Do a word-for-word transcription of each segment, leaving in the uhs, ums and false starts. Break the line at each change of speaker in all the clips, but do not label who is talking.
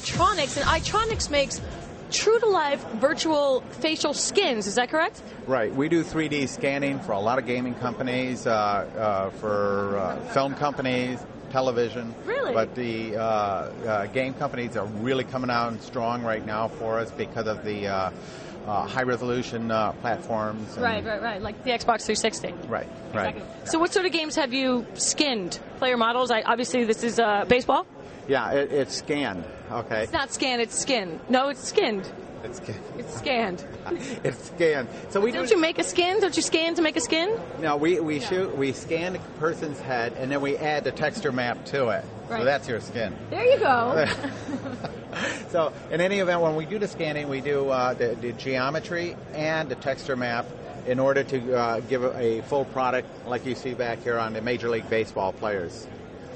Itronics, and Itronics makes true-to-life virtual facial skins. Is that correct?
Right. We do three D scanning for a lot of gaming companies, uh, uh, for uh, film companies, television.
Really?
But the uh, uh, game companies are really coming out strong right now for us because of the uh, uh, high-resolution uh, platforms. And
Right, right, right. Like the Xbox three sixty.
Right, right.
Exactly. So what sort of games have you skinned? Player models? I, obviously, this is uh, baseball?
Yeah, it, it's scanned. Okay.
It's not scanned, it's skin. No, it's skinned.
It's scanned.
It's scanned.
It's scanned. So we
Don't
do,
you make a skin? Don't you scan to make a skin?
No, we we shoot. We scan the person's head, and then we add the texture map to it.
Right.
So that's your skin.
There you go.
So in any event, when we do the scanning, we do uh, the, the geometry and the texture map in order to uh, give a full product like you see back here on the Major League Baseball players.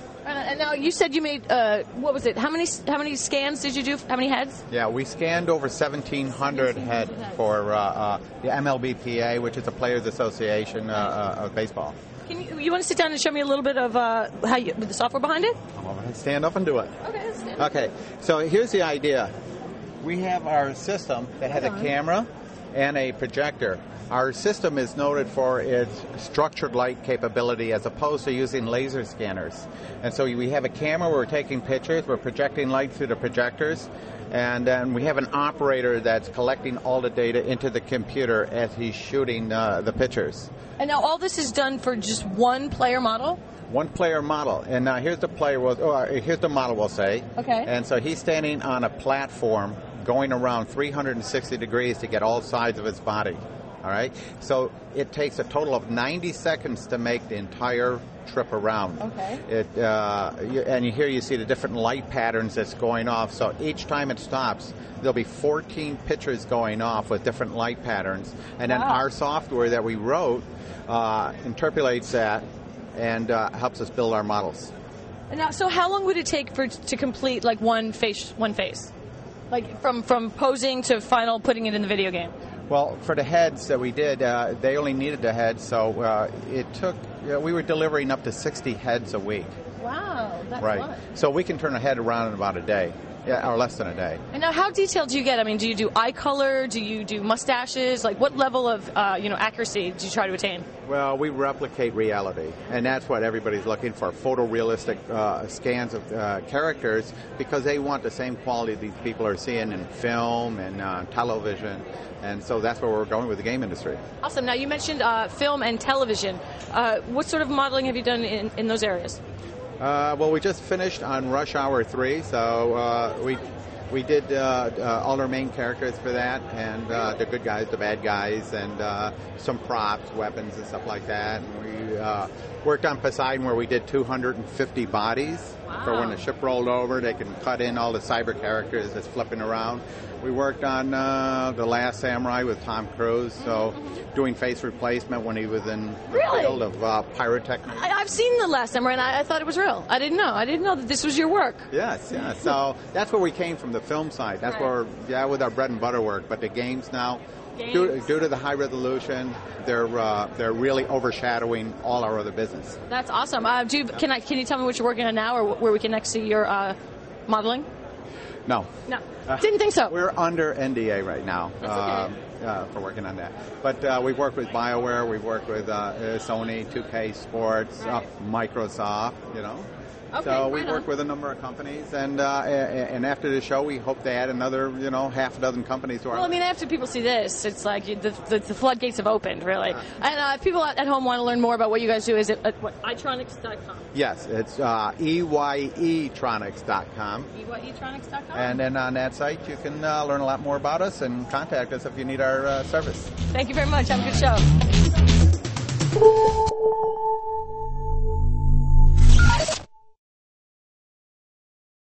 And now you said you made uh, what was it? How many how many scans did you do? How many heads?
Yeah, we scanned over seventeen hundred head for uh, uh, the M L B P A, which is the Players Association uh, uh, of Baseball.
Can you you want to sit down and show me a little bit of uh, how you, the software behind it?
I'm going to stand up and do it.
Okay. Let's stand up.
Okay. So here's the idea. We have our system that has a camera and a projector. Our system is noted for its structured light capability as opposed to using laser scanners. And so we have a camera where we're taking pictures, we're projecting light through the projectors, and then we have an operator that's collecting all the data into the computer as he's shooting uh, the pictures.
And now all this is done for just one player model?
One player model. And now here's the player, we'll, oh, here's the model we'll say.
Okay.
And so he's standing on a platform going around three hundred sixty degrees to get all sides of his body. All right, so it takes a total of ninety seconds to make the entire trip around.
Okay.
It uh, you, and you here you see the different light patterns that's going off. So each time it stops, there'll be fourteen pictures going off with different light patterns, and then
Wow.
our software that we wrote uh, interpolates that and uh, helps us build our models.
And now, so how long would it take for to complete like one face, one face, like from from posing to final putting it in the video game?
Well, for the heads that we did, uh, they only needed the heads, so uh, it took. You know, we were delivering up to sixty heads a week.
Wow, that's
Right.
a lot.
So we can turn a head around in about a day, yeah, or less than a day.
And now, how detailed do you get? I mean, do you do eye color? Do you do mustaches? Like, what level of uh, you know accuracy do you try to attain?
Well, we replicate reality, and that's what everybody's looking for, photorealistic uh, scans of uh, characters, because they want the same quality these people are seeing in film and uh, television, and so that's where we're going with the game industry.
Awesome. Now, you mentioned uh, film and television. Uh, what sort of modeling have you done in, in those areas?
Uh, well, we just finished on Rush Hour three, so uh, we we did uh, uh, all our main characters for that, and uh, the good guys, the bad guys, and uh, some props, weapons, and stuff like that. And we uh, worked on Poseidon, where we did two hundred fifty bodies.
Wow.
For when the ship rolled over, they can cut in all the cyber characters that's flipping around. We worked on uh, The Last Samurai with Tom Cruise, so doing face replacement when he was in the
Really?
field of uh, pyrotechnics.
I, I've seen The Last Samurai, and I, I thought it was real. I didn't know. I didn't know that this was your work.
Yes, yeah. So that's where we came from, the film side. That's
Right.
where, yeah, with our bread and butter work. But the games now, due,
Games.
due to the high resolution, they're uh, they're really overshadowing all our other business.
That's awesome. Uh, do you, can I? Can you tell me what you're working on now, or where we can next see your uh, modeling?
No,
No, didn't think so.
we're under N D A right now.
That's okay.
um, uh, for working on that. But uh, we've worked with BioWare, we've worked with uh, Sony, two K Sports, uh, Microsoft, you know.
Okay,
so we
right
work
on.
with a number of companies, and uh, a- and after the show, we hope to add another, you know, half a dozen companies to our.
Well, I mean, after people see this, it's like you, the, the the floodgates have opened, really. And uh, if people at at home want to learn more about what you guys do, is it at what, itronics dot com?
Yes, it's uh, E Y E tronics dot com.
E Y E tronics dot com.
And then on that site, you can uh, learn a lot more about us and contact us if you need our uh, service.
Thank you very much. Have a good show.